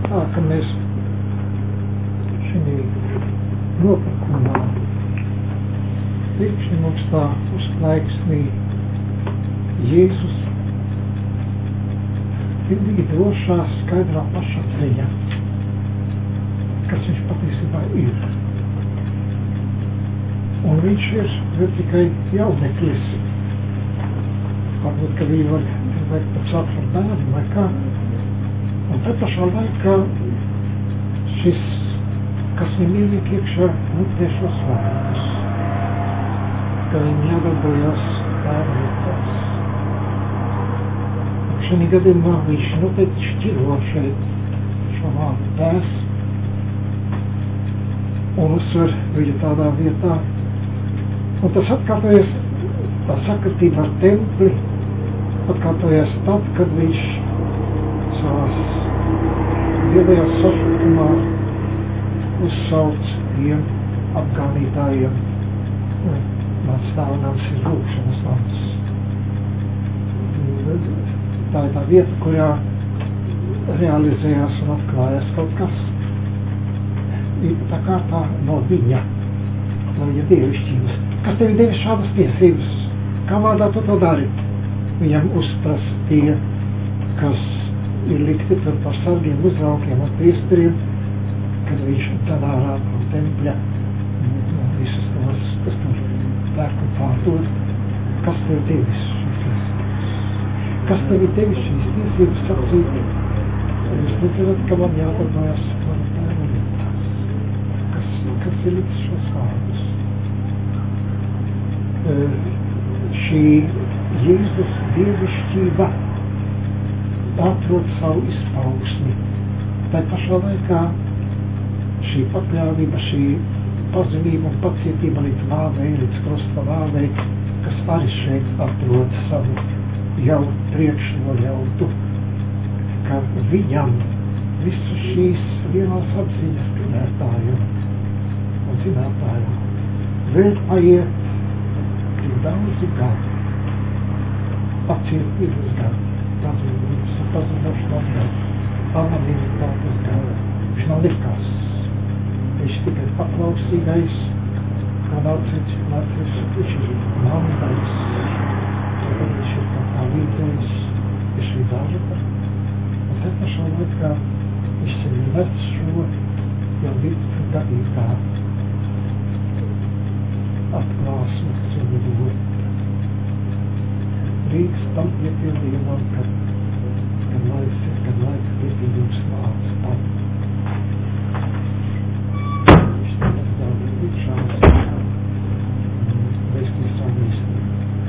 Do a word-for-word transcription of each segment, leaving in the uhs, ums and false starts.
tā, ka mēs šī nopirkumā likšķi mums tā uzplaiksnī Jēzus pilnīgi drošā, skaidrā pašapziņa, kas viņš patiesībā ir. Un viņš ir vēl tikai jauneklis. Varbūt, ka viņi var vajag pat sākt ar bērnu vai kā. Un te pašā laikā šis, kas viņam ieliek iekšā, mutē šos vārdus, ka viņam jādarbojas bērnītās. Un šī gadījumā viņš noteikti šķiro šeit šo vārdu tēvs un uzsver viņu tādā vietā. Un tas atkārtojas, tā sakritība ar templi, atkārtojas tad, kad viņš savās viedajās sašutumā uzsauc tiem apgānītājiem. Mans stāvnams ir lūkšanas nams. Tā ir tā vieta, kurā realizējās un atklājās kaut kas. Tā kā tā no viņa, no viņa dievišķības. Kas tevi devis šādas tiesības? Kā vārdā tu to dari? Viņam uzprasa tie, kas ir likti tur par sargiem, uzraugiem un priesteriem, kad viņš tad ārā no tempļa no visas tos, kas tur pērk un pārdod. Kas tevi devis šīs tiesības? Kas tevi devis šīs tiesības sacīt? Jūs nezināt, ka man jādarbojas par tēvu lietās. Kas, kas ir liks šos vārdus? Uh, šī Jēzus dievišķība atrod savu izpausmi. Tā pašā laikā šī pakļāvība, šī pazemība un pacietība līdz vāvei, līdz krusta vāvei, kas arī šeit atrod savu jau priekšnoļautu, ka viņam visu šīs lielās apziņas pilnētājiem un zinātājiem vēl paiet tik daudzi gadi, pacietības gadi, pazemības un pazinošanās gadi, anonimitātes gadi. Viņš nav nekas. Viņš tikai paklausīgais, kā nācis, nācis, viņš ir māmdais. Tagad viņš ir kā tā līdzējis, viņš ir dārba. Un te pašā laikā viņš sevi vec šo jau divdesmit gadīgā atklāsmu, kas viņu dod. Rīks tam piepildījumam, kad, kad laiks ir, kad laiks piepildījums nāc tam. Viņš tagad daudz līdzšās vēstīs savu vēstību.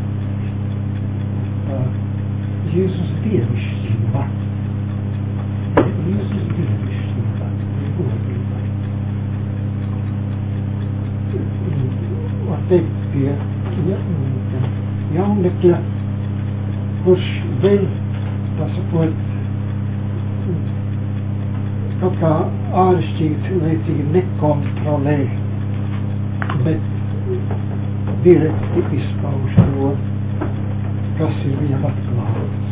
Jēzus dievišķība. Jēzus dievišķība. Godība. Var teikt pie ja, jaunekļa, kurš vēl, tā sakot, kaut kā āršķīgi cilvēcīgi nekontrolē, bet direkti izpauž to, kas ir viņam atklāts.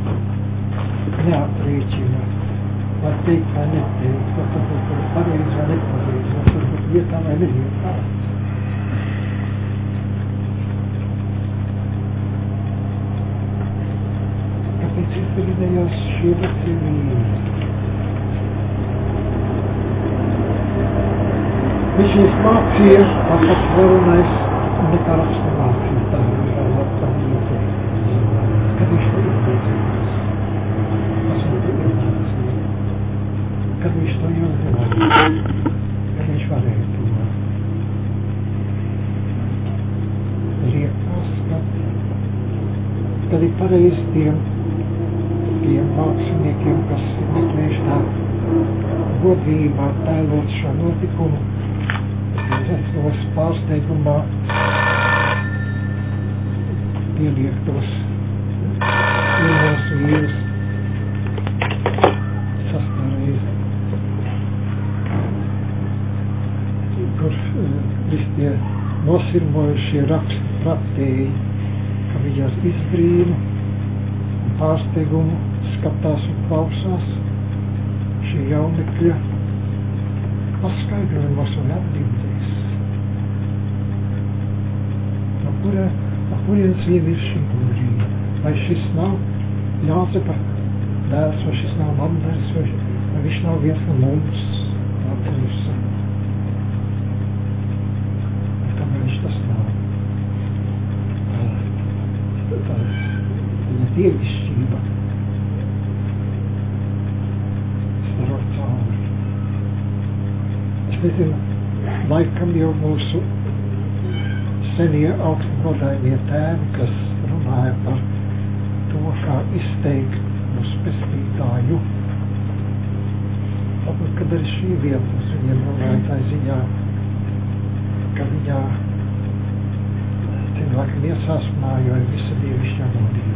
Neaprēķina, var teikt vai neteikt, var tāpēc pareizi vai nepareizi, var tāpēc vietā vai nevietā. Kāpēc ir pēdējās šie vecīnīgi? Viņš ir mācījies, tāpēc varunais, un nekā raksta mācīja, tā ir vēl tā mīte. Kad viņš to iemācījās? Kas viņu to iemācīja? Kad viņš to iemācīja? Kad viņš varēja to? Liekas, kad, kad ir pareizi tiem, tiem māksliniekiem, kas ir meklējuši tā godībā tēlot šo notikumu, tos pārsteigumā pieliektos pirmos vīrus sastāreiz, kur visi tie nosirmojušie raksti praktēji, ka viņas izbrīnu un pārsteigumu skatās un klausās šie jauni apstākļa paskaidrojumos un atbildēs. No, kura, no kurienes vien ir šī gudrība? Vai šis nav Jāzepa dēls, vai šis nav Manders, vai, vai viņš nav viens no mums, tāds un kamēr viņš tas nav. Tā, tā viņa dievišķība starot cauri. Es nezinu, laikam jau mūsu senie augstu godājumie tēvi, kas runāja par to, kā izteikt mūsu pestītāju. Tāpēc, kad arī šī vieta uz viņiem runāja tā ziņā, ka viņā cilvēki iesāsmāja ar visu dievišķā godību.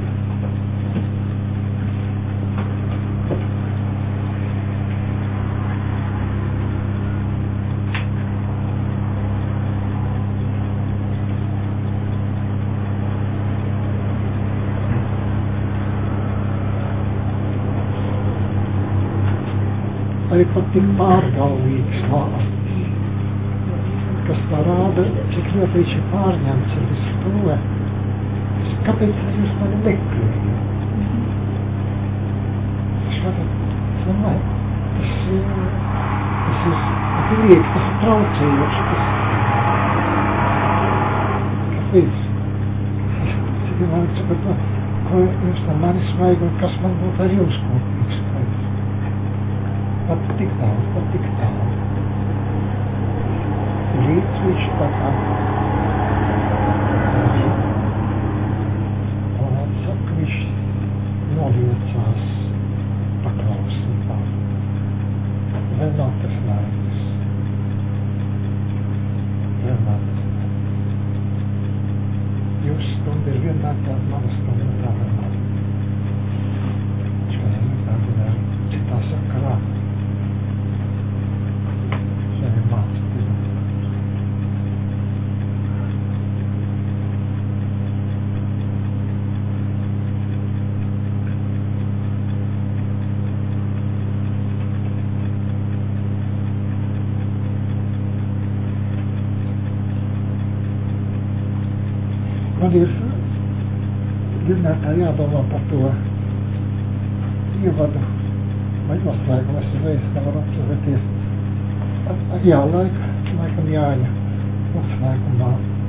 Arī pat tik pārgalvīgs vārds, kas parāda, cik ļoti viņš ir pārņemts ar visu to. Kāpēc jūs mani meklējat? Skatāt, es domāju, tas ir, tas ir grīgi, tas ir traucējoši, tas kāpēc? Cik ir mani sakot, ko jūs no manis vajag un kas man būtu ar jums kopīgs? Pat tik tālu, pat tik tālu. Līdz viņš tā kā un atsaka, viņš noliecās paklausībā. Vēl nav tas laiks. Vēl nav tas laiks. Jūsu stunda ir vienmēr tāda, mana stunda tā vēl nav. Šodien ir tāda citā sakarā. Man ir vienmēr tā jādomā par to ievadu vai noslēgumu. Es uzreiz nevaru atcerēties. Jā, laika, laikam Jāņa noslēgumā,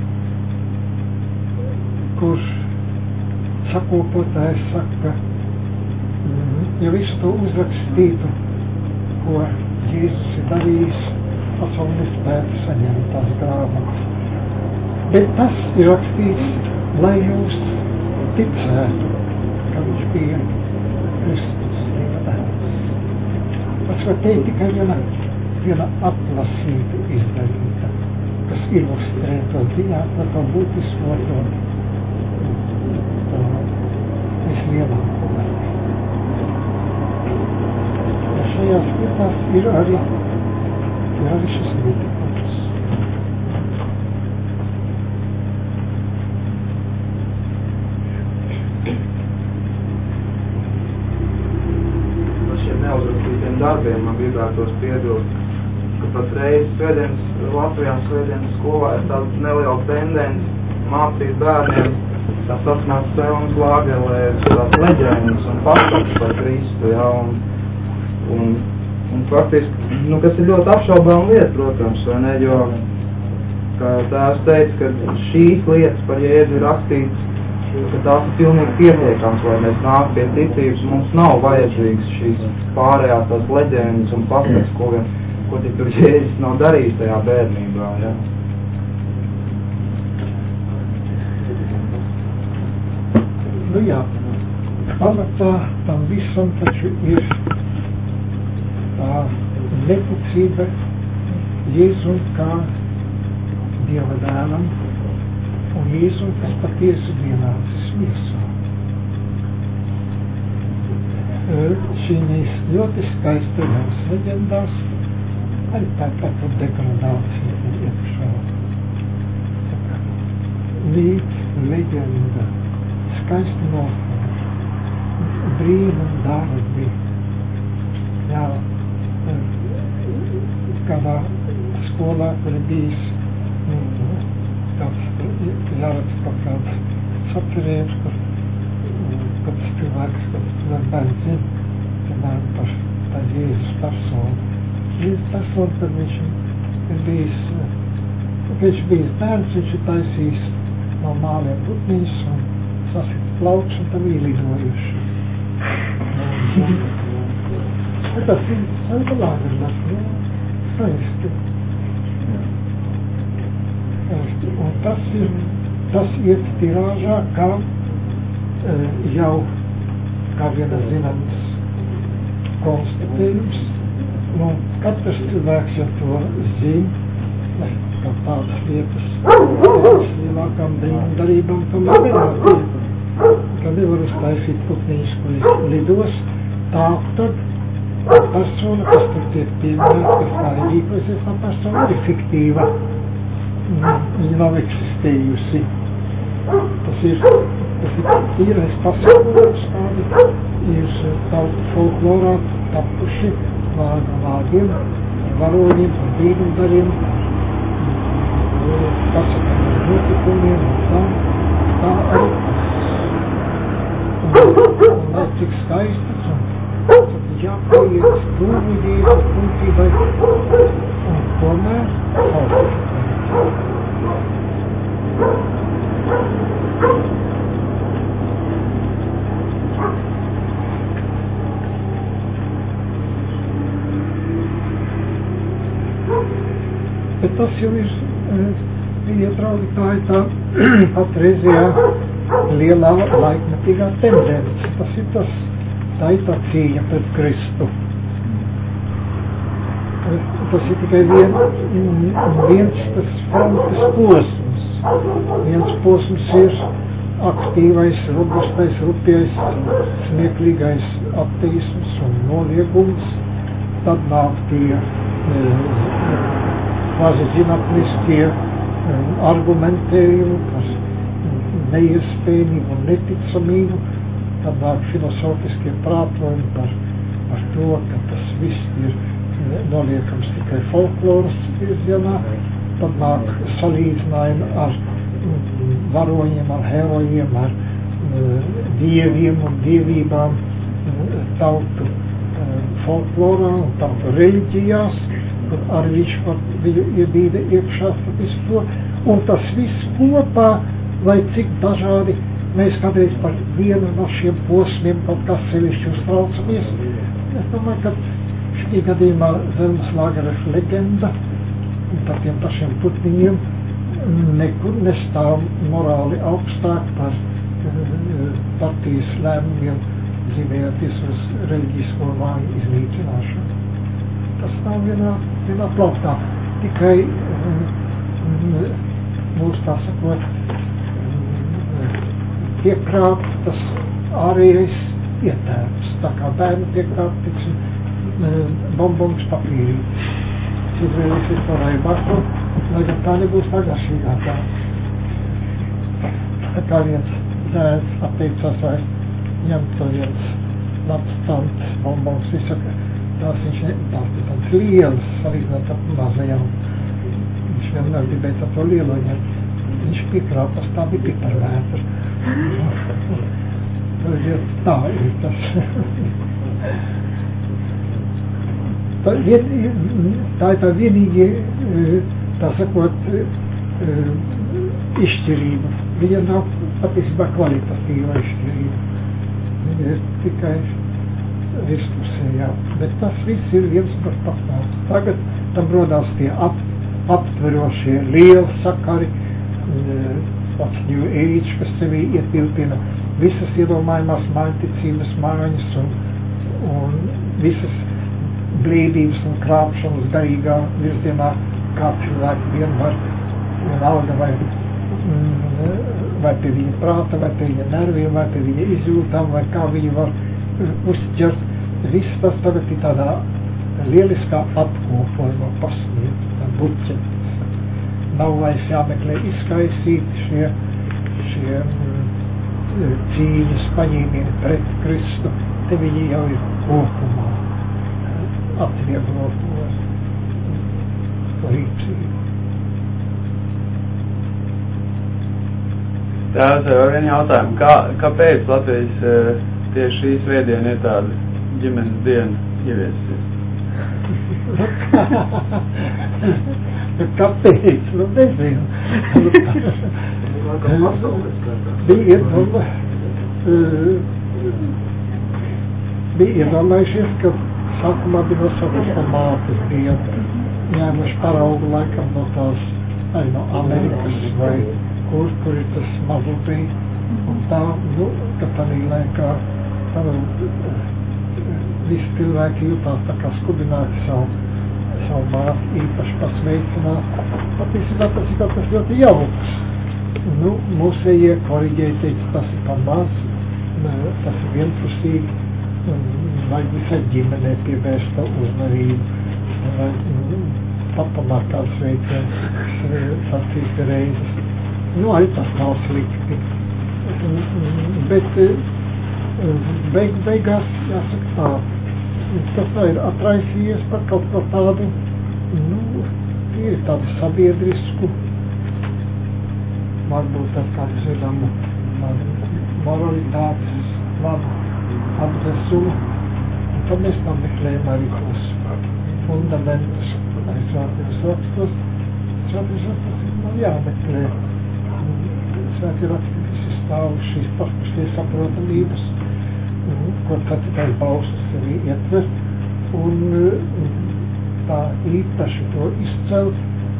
kurš sakopotājs saka, ja visu to uzrakstītu, ko Jēzus ir darījis, pasauli nespētu saņemt tās grāmatas. Bet tas ir rakstīts, lai jūs ticētu, ka viņš bija Kristus, Dieva dēls. Tas var teikt tikai viena, viena atlasīta izdarīta, kas ilustrē to ziņā, par to būtisko to, to vislielāko vērtību. Ja šajās vietās ir arī, ir arī šis notikums. Darbiem man gribētos piebilst, ka patreiz svētdienas, Latvijā svētdienas skolā ir tāda neliela tendence mācīt bērniem tā saucamās Selmas Lāgelē tās leģendas un pasakas par Kristu, jā, un, un, un faktiski, nu, kas ir ļoti apšaubām lieta, protams, vai ne, jo, kā tēvs teica, ka šīs lietas par Jēzu ir rakstīts, ka tās ir pilnīgi pietiekams, lai mēs nāk pie ticības, mums nav vajadzīgs šīs pārējās tās leģendas un pasakas, ko, ko tik tur Jēzus nav darījis tajā bērnībā, ja. Nu jā, pamatā tam visam taču ir tā neticība Jēzum kā Dieva dēlam, un Jēzu, kas patiesi vienācis miesā. Šīs ļoti skaistajās leģendās arī tāpat par degradāciju iekšā. Līdz leģenda, skaisti nofāri, brīnum darbi, jā, kādā skolā, kur ir bijis mm, kāds jāredz kaut kāds saturējums, kur kad tas cilvēks, kad tas bērns zina, piemēram, par tā Jēzus personu. Jēzus personu, kad viņš ir bijis, kad viņš bijis bērns, viņš ir taisījis no māliem putniņus un sasit plauks un tam ielidojuši. Tas ir saitolāgars, jā, skaisti. Un tas ir, tas iet tirāžā, kā e, jau, kā viena zināms konstatējums. Nu, katrs cilvēks jau to zina, kā tādas lietas, lielākām darībām tomēr nevar. Kad nevar uztaisīt putniņus, kuri lidos, tā tad persona, kas tur tiek pieminēta, kas tā ir rīkosies, tā persona ir fiktīva. Viņa nav eksistējusi. Tas ir, tas ir tīrais pasakojums, kādi ir tautu folklorā tapuši vārga vārdiem, varoņiem un brīnumdariem, pasakām ar notikumiem un tā, tā arī un lai cik skaistas un tad jāpaiet stūmīdība, puntībai un tomēr falsifikācija. Bet tas jau ir, viņa draugi, tā ir tā patreizajā lielā laikmetīgā tendence. Tas ir tas, tā ir tā cīņa pret Kristu. Tas ir tikai vien, viens tas frontes posms. Viens posms ir aktīvais, robustais, rupjais, smieklīgais attīstums un noliegums. Tad nāk tie kvazi zinātniskie argumentējumi par neiespējamību un neticamību, tad nāk filosofiskie prātojumi par, par to, ka tas viss ir noliekams tikai folkloras virzienā, tad nāk salīdzinājumi ar varoņiem, ar herojiem, ar dieviem un dievībām tautu folklorā un tautu reliģijās, kur arī viņš var viņu iebīda iekšā visu to, un tas viss kopā, lai cik dažādi mēs kādreiz par vienu no šiem posmiem kaut kā sevišķi uztraucamies. Es domāju, ka šī gadījumā Zelmas Lāgeres legenda par tiem pašiem putniņiem nekur nestāv morāli augstāk par partijas lēmumiem zīmējoties uz reliģisko māju iznīcināšanu. Tas nav vienā, vienā plauktā, tikai mūs tā sakot piekrāt tas ārējais ietērps, tā kā bērnu piekrāt, tiksim, bombons papīrītis. Izvēlēsies to raibāko, lai gan tā nebūs tā garšīgākā. Tā kā viens dēls atteicās vairs ņemt to viens labs tantes bombons, viņš saka, tās viņš ne, tās ir tāds lielas, salīdzināt ar mazajām. Viņš vienmēr gribēja to lielo ņemt. Viņš piekrāt, tas tā bija piparvētrs. Tā ir tas. tā, vien, tā ir tā vienīgi, tā sakot, izšķirība. Viņa nav patiesībā kvalitatīva izšķirība. Viņa ir tikai virspusējā. Bet tas viss ir viens par pastāvs. Tagad tam rodās tie ap, aptverošie lieli sakari, pats New Age, kas sevī ietilpina visas iedomājumās mājticības mājas un, un visas blīdības un krāpšanas garīgā virzienā, kā cilvēki vien var vienalga vai, vai pie viņa prāta, vai pie viņa nerviem, vai pie viņa izjūtām, vai kā viņa var uzķert. Viss tas tagad ir tādā lieliskā apkopojumā pasniegta buķe. Nav vairs jāmeklē izskaisīt šie, šie mm, cīņas paņēmieni pret Kristu. Te viņi jau ir kopumā atvieglotos. rīcību. Tās ir viena jautājuma. Kā, kāpēc Latvijas tieši šī svētdiena ir tāda ģimenes diena ieviesusies? Kāpēc? Nu, nezinu. Bija iedomā, bija iedomājušies, ka sākumā bija nosaukuši, ka mātes bija ņēmuši paraugu laikam no tās, arī no Amerikas vai kur, kur ir tas mazupī. Un tā, nu, ka tādā laikā tā, visi cilvēki jutās tā kā skubināti savu, savu māti īpaši pasveicināt. Patiesībā tas ir kaut kas ļoti jauks. Nu, mūsējie koriģēji teica, tas ir pa maz, tas ir vienpusīgi, vajag visai ģimenei pievērst uzmanību. Papamā kāds sveiciens sacīt reizes. Nu, arī tas nav slikti. Bet beig, beigās, jāsaka tā, tas tā ir atraisījies par kaut ko tādu, nu, ir tādu sabiedrisku, varbūt ar kādu zināmu moralitātes labu apdvesumu. Un tad mēs tam meklējam arī tos fundamentus, arī svētības rakstos. Svētības rakstos ir man jāmeklē. Svētī raksti visi stāv šīs pašas saprotamības, ko ceturtais baustas arī ietver, un tā īpaši to izcelt,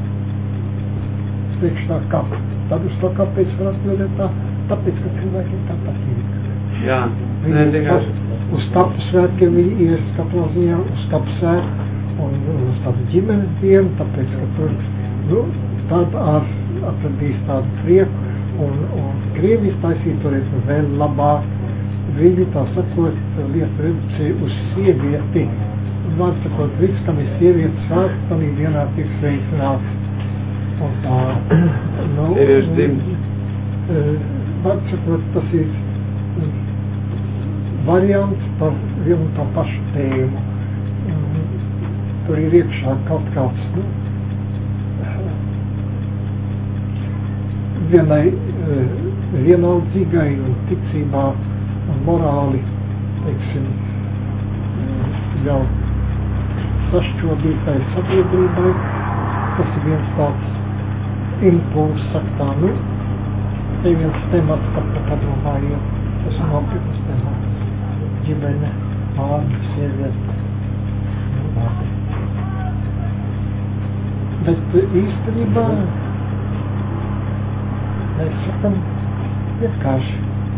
teikšu tā kā, tad uz to kāpēc var atbildēt tā, tāpēc, ka cilvēkiem tā patīk. Jā, ne tikai. Uz tapu svētkiem viņi ies katrā ziņā, uz tapu svētku, un uz tādu ģimenes dienu, tāpēc, ka tur, nu, tad ar, atradīs tādu prieku, un, un Krievijas taisīt toreiz vēl labāk. Viņi tā sakot, lieta reducēja uz sievieti. Un var sakot, viss, kam ir sievietes svētki, tam ir vienā tiek sveicināts. Un tā, nu, sieviešu dzimts. Var sakot, tas ir variants par vienu tā pašu tēmu. Tur ir iekšā kaut kāds, nu, vienai vienaldzīgai un ticībā un morāli, teiksim, jau sašķobītai sabiedrībai. Tas ir viens tāds impulss, saka tā, nu, te viens temats, par to padomājiet, tas ir nopietnas temats. Ģimene, māte, sieviete, māte. Bet īstenībā mēs sakam vienkārši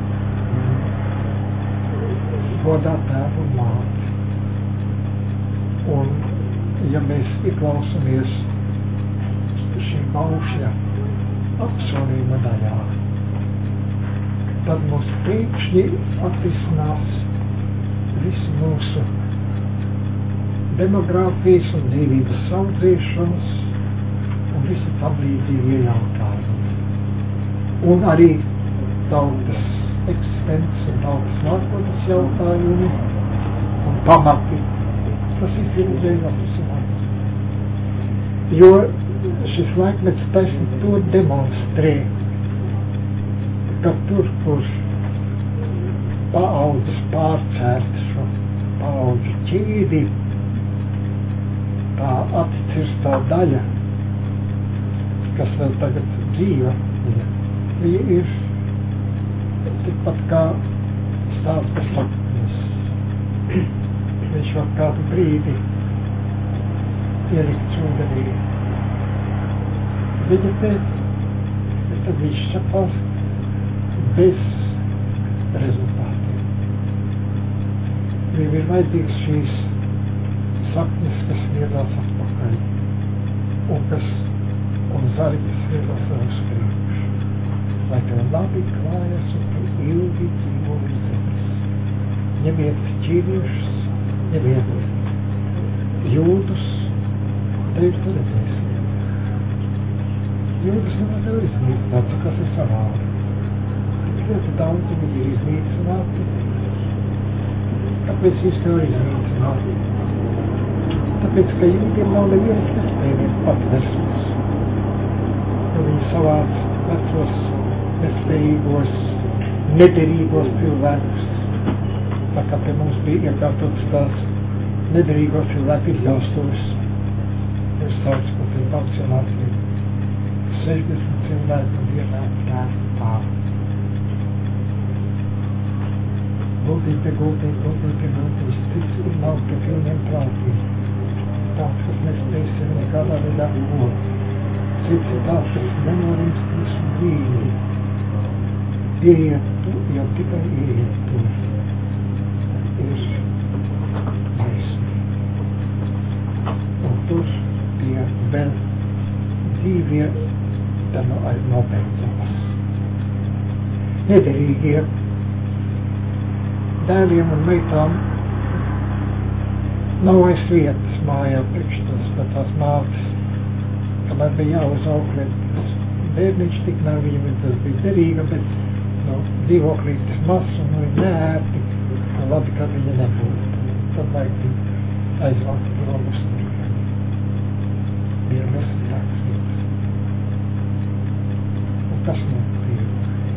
godā tēvu un māti. Un, ja mēs ieklausamies šī baušļa apsolījuma daļā, tad mums pēkšņi atrisinās visu mūsu demogrāfijas un dzīvības audzēšanas un visi tam līdzīgie jautājumi. Un arī tautas eksistences un tautas nākotnes jautājumi un pamati. Tas viss ir uzējums. Jo šis laikmets taisni to demonstrē, ka tur, kur paaudzes pārcērta šo paaudžu ķīdi, tā atcirstā daļa, kas vēl tagad dzīva, viņa ir tikpat kā stāsta saknes. Viņš var kādu brīdi ielikt ūdenī, veģetēt, bet tad viņš sapās bez rezultātiem. Viņam ir vajadzīgs šīs saknes, kas virzās atpakaļ, un kas un zari, kas virzās uz priekšu. Lai tev labi klājas un tu ilgi dzīvo uz zemes. Ņemiet ķīviešus, ņemiet jūdus, tev tu redzēsi. Jūdus nav tev iznīcināts, kas ir savādi. Ļoti daudz viņi ir iznīcināti. Kāpēc viņš tev ir iznīcināti? Tāpēc, ka jūtiem nav nevienas nespējības patversmes. Jo viņi savāc vecos, nespējīgos, nederīgos cilvēkus. Tā kā pie mums bija iekārtotas tās nederīgos cilvēku izjaustuves. Es sauc, ko pie vakcinācija. sešdesmit cilvēku vienā prātā. Gultīt, gultīt, gultīt, gultīt, cits ir nav pie pilniem prātiem. Tāds, kas nespēsim nekādā veidā ko. Cits ir tāds, kas nenorimstīs un brīdi. Ieiet tu, jau tikai ieiet tu. Ir taisnība. Un tur pie vēl dzīvie, tā nobeidzās. Nederīgie dēliem un meitām nav vairs vietas mājā priekštos, bet tās mātes, kamēr bija jāuzauklēt, bērniņš tik nav viņam, tas bija derīga, bet no dzīvoklītes mazs un no neērti, un labi, ka viņa nebūtu. Tad vajag tik aizvākt grogus turien. Bija nesasāks vietas. Un kas notiek?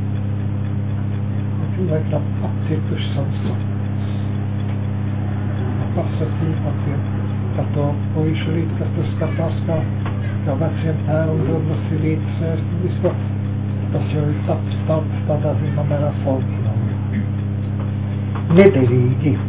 Cilvēki ap, apcirtuši savus sapņus. Pasakīja par tiem, par to puišu rīt, kas tur skatās, kā, kā veciem tēvum dodmas ir rītas vērst un visu. Tas jau ir taps, taps, tādā zīmā mērā folklori. Nederīgi.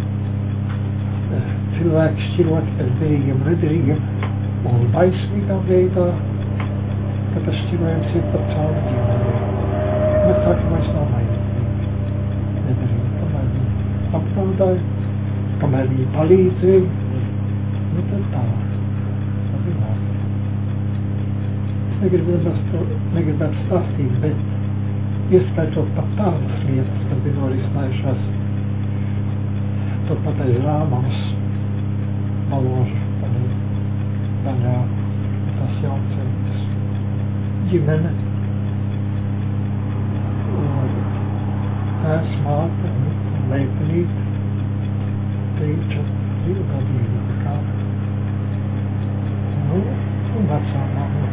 Cilvēki šķirot pēc derīgiem, nederīgiem un baismīgā veidā, ka tas šķirojums ir par cauri ģimenei. Mēs sākam vairs nav maigi. Nedarīja, kamēr viņi apgaudāja, kamēr viņi palīdzēja, nu tad tā, tad ir labi. Es negribētu, negribētu stāstīt, bet ieskaitot pat tādas lietas, kas bija norisinājušās turpat aiz Rāmanas Baložu, daļā tās jauncētas ģimene. Tēvs, māte un meitenīte, teiča, divu gadīgu, kā. Nu, un vecā mamma.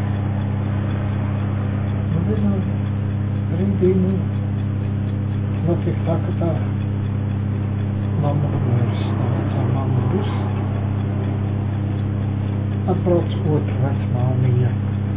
Nu, vienā brīdī, nu, notiek tā, ka tā mamma vairs, tā vecā mamma būs. Atbrauc otra vecmāmiņa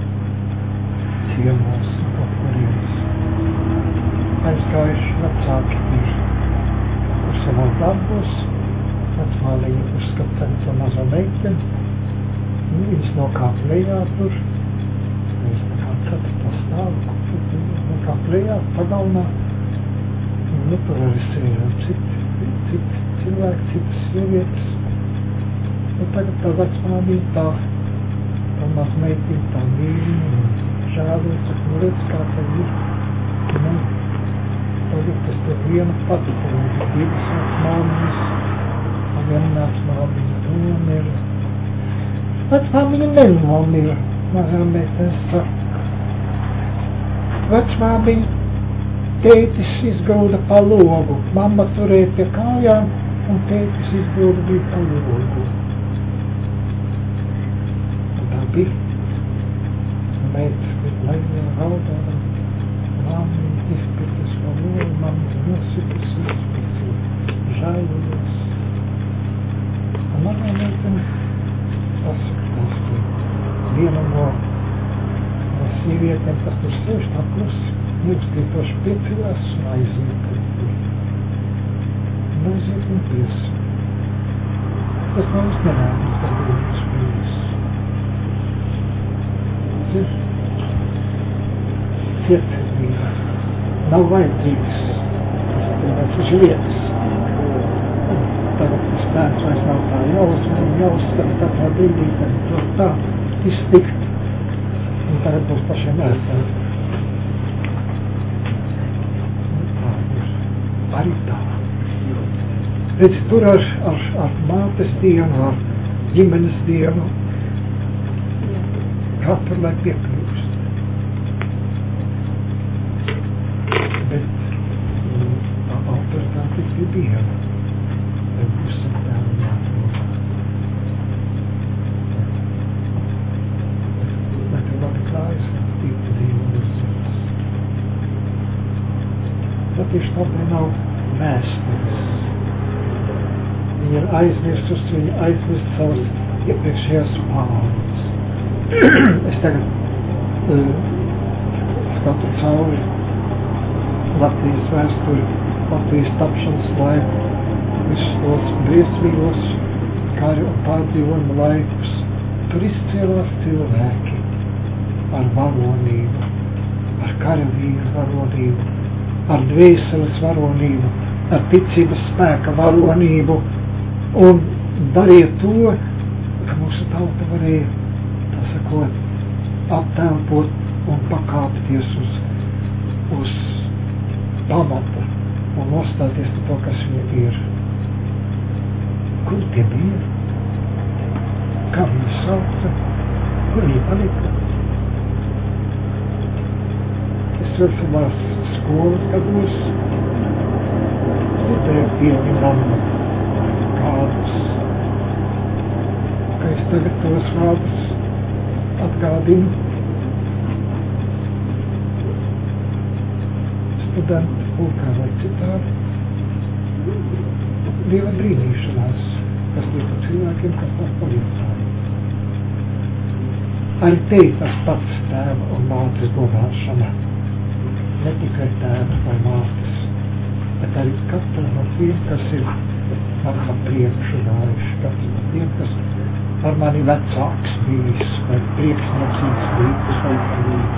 ciemos un kaut kurienes. Aizgājuši vecāki ir uz savos darbos, vecmāmiņa uzskatēja to mazo meiteni, nu, viņas nokāp lejā tur, viņas nekāp ceturtā stāvu, nokāp lejā, pagalnā, un nu, tur arī sēžam citi, citi cilvēki, citas sievietes, un tagad tā vecmāmiņa tā, tā maz meitini, tā mīļiņa, un žēlojas, un redz, kā tā ir, nu, tagad tas te viena pati, tur ir divas vecmāmiņas, un viena vecmāmiņa nomira. Vecmāmiņa nenomira, mazā meitenes saka. Vecmāmiņa tētis izgrūda pa logu, mamma turēja pie kājām, un tētis izgrūda bija pa logu. Un tā bija. Meitas bija laimē raudā, mamma izpirkas pa logu, mamma nosikas, izpirkas, žēlojas. Un manā meitene pasakās, ka viena no, no sīvietēm, kas tur sēž tā klusi, ilgstītoši piecījās un aiziet. Un aiziet un pies. Tas nav uz nenādīt, tas bija uz pies. Tas ir cietsirdība. Nav vajadzīgs. Tas ir lietas. Tagad tas bērns vairs nav tā jāuzsver un jāuzsver katrā brīdī, kad to tā iztikt. Un tagad būs pašiem ēsēt. Arī tā. Redz, tur ar, ar, ar mātes dienu, ar ģimenes dienu, katru lai piekļūst. Bet tā autoritāte ir viena. Vai būsim tā jāatrod. aizmirstus, viņa aizmirst savas iepriekšējās pāles. Es tagad uh, skatu cauri Latvijas vēsturi, Latvijas tapšanas laiku, visus tos briesmīgos karu un pārdzīvojumu laikus. Tur izcēlās cilvēki ar varonību, ar karavīru varonību, ar dvēseles varonību, ar ticības spēka varonību un darīja to, ka mūsu tauta varēja, tā sakot, aptelpot un pakāpties uz, uz pamata un nostāties par to, kas viņa ir. Kur tie bija? Kā viņa sauca? Kur viņa palika? Es vēl savās skolas gados dzirdēju pieminam kādus, ka es tagad tos vārdus atgādinu studentu pulkā vai citādi. Dieva brīnīšanās, kas lieta cilvēkiem, kas tā paliecāja. Arī te tas pats tēva un mātes godāšana. Ne tikai tēva vai mātes, bet arī katra no tiem, kas ir man pa priekšu gājuši, katra no tiem, kas ar mani vecāks bijis, vai priekšniecīgs līdz vai līdz.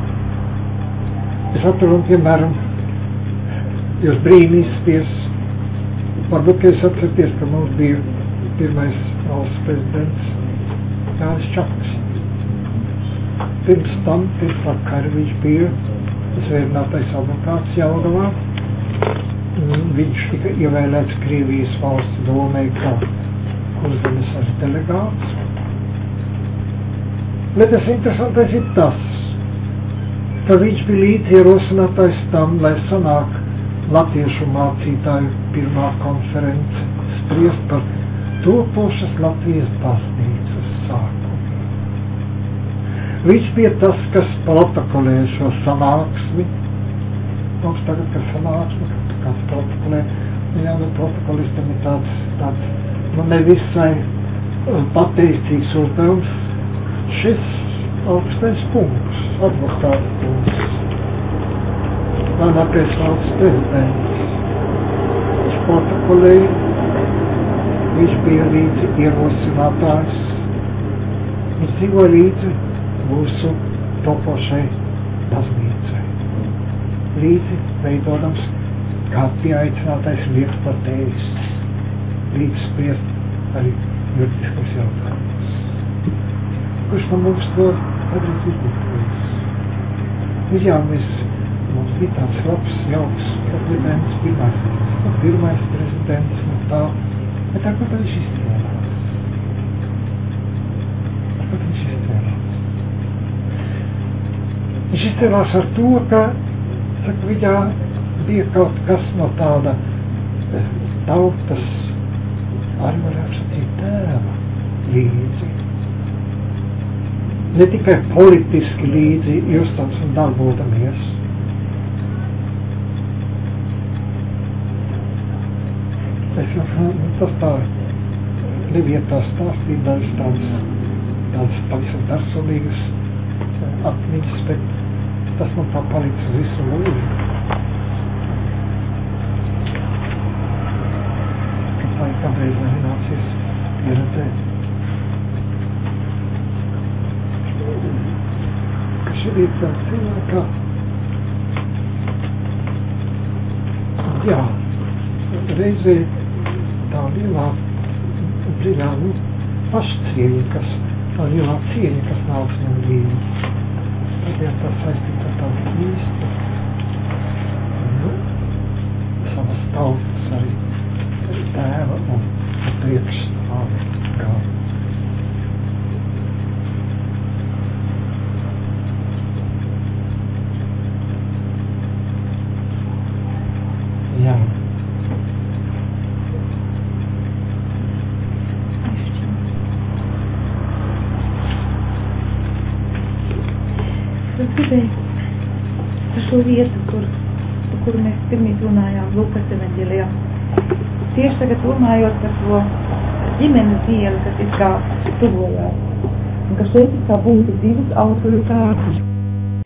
Es atceru, piemēram, jūs brīnīsties, varbūt, ka es atcerieties, ka mums bija pirmais valsts prezidents Jānis Čakls. Pirms tam, pirms vakar, viņš bija svētinātais advokāts Jelgavā. Viņš tika ievēlēts Krievijas valsts domē kā Kurzemes ar delegāts. Bet tas interesantais ir tas, ka viņš bija līdz ierosinātais tam, lai sanāk latviešu mācītāju pirmā konference spriest par topošas Latvijas baznīcas sākumu. Viņš bija tas, kas protokolē šo sanāksmi. Mums tagad, ka sanāksmi, kāds protokolē, jā, nu protokolistam ir tāds, tāds, nu nevisai pateicīgs uzdevums. Šis augstais punkts, advokāta punkts, Vēlākais valsts prezidents. Viņš protokolēja, viņš bija līdzi ierosinātājs, viņš dzīvoja līdzi mūsu topošai baznīcai. Līdzi veidodams, kā pieaicinātais lietpratējs, līdzi spriest arī juridiskos jautājumus. Kurš no mums to padrīz izglītojas? Jā, mēs mums bija tāds labs, jauks prezidents, pirmais, nu, pirmais prezidents, nu tā, bet tā, kur viņš izstrēlās? Tā, kur viņš izstrēlās? Viņš izstrēlās ar to, ka, saka, viņā bija kaut kas no tāda tautas, arī varētu sacīt tēva līdzi. Ne tikai politiski līdzi justams un darbodamies. Es jau, tas tā nevietā stāstīt dažas tādas, tādas pavisam personīgas atmiņas, bet tas man tā paliks uz visu mūžu. Kad tā ir kādreiz nācies pieredzēt. Ka šī ir tā cilvēka, jā, reizē tā lielā, dziļā, nu, pašcieņa, kas, tā lielā cieņa, kas nāks no dzīvi. Tad jā, tā saistīta ar tādu īstu, nu, savas tautas arī tēva un priekšstāvi gāju. Jā. Es gribēju par šo vietu, kur, par kuru mēs pirmīt runājām Lukas evaņģēlijā. tieši tagad domājot par to ģimenes dienu, kas ir kā tuvojās. Un ka šeit ir kā būtu divas autoritātes.